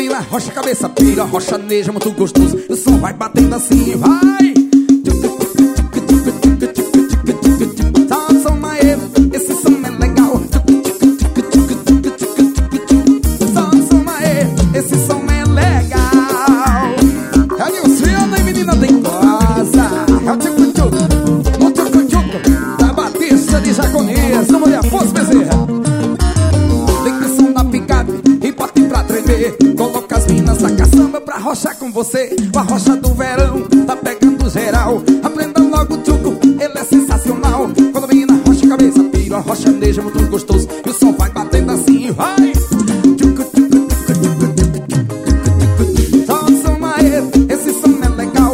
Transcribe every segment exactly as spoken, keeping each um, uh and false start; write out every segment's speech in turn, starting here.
vem na rocha, cabeça pira, rochaneja muito gostoso. O som vai batendo assim, vai. Som Maê, esse som é legal. Som Maê, esse som é legal. É Nilciana e menina dengosa. É o tchucu-tchucu, o tchucu-tchucu da Batista de Jaconias, no Mulher Afonso Bezerra. Liga o som da picape e bote pra tremer. Coloca as minas da caçamba pra rochar com você. A rocha do verão tá pegando geral. Aprenda logo o tchucu, ele é sensacional. Quando vem na rocha, cabeça pira, a rochaneja muito gostoso. E o som vai batendo assim, vai. Solta o som Maê, esse som é legal.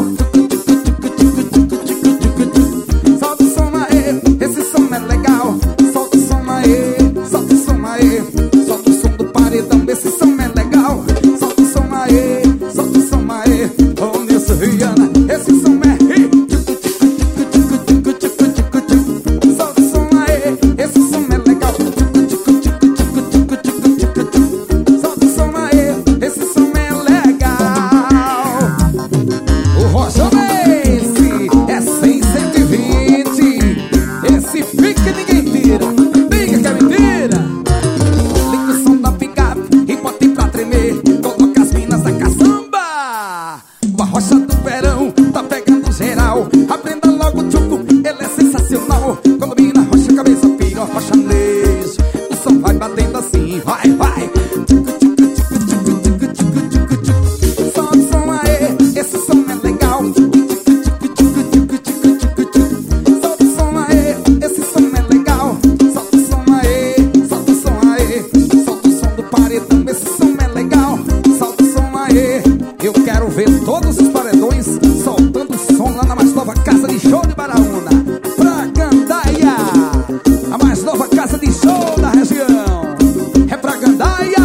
Solta o som Maê, esse som é legal. Solta o som Maê, solta o som Maê. Solta o som do paredão, esse som é legal. Solta o som Maê, solta o som Maê. Ô Nilson Viana, esse som é ri. Solta o som Maê, esse som é legal. Solta o som Maê, esse som é legal. O Rocha esse é cem, cento e vinte. Esse fica ninguém tira. Diga que é mentira. Liga o som da picape e bote pra tremer. Coloca as minas da caçamba. A rocha do verão tá pegando geral. Aprenda logo o tchucu, ele é sensacional. Quando vem na rocha, cabeça pira, rochaneja. O som vai batendo assim, vai, vai. Solta o som Maê, esse som é legal. Solta o som Maê, esse som é legal. Solta o som Maê, solta o som Maê. Solta o som do paredão, esse som é legal. Solta o som Maê. Eu quero ver todos os paredões soltando o som lá na mais nova casa de show de Baraúna, pra Gandaia, a mais nova casa de show da região. É pra Gandaia.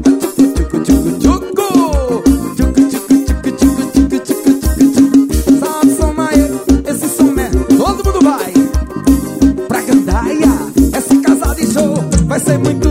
Solta o som Maê, esse som é, todo mundo vai pra Gandaia. Esse casal de show vai ser muito